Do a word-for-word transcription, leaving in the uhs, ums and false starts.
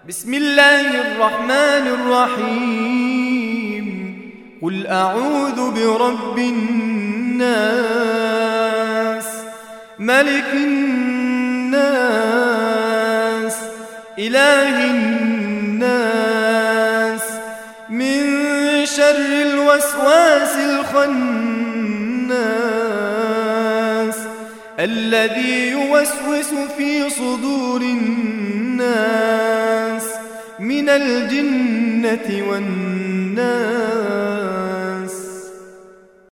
بسم الله الرحمن الرحيم قل أعوذ برب الناس ملك الناس إله الناس من شر الوسواس الخناس الذي يوسوس في صدور الناس من الجنة والناس.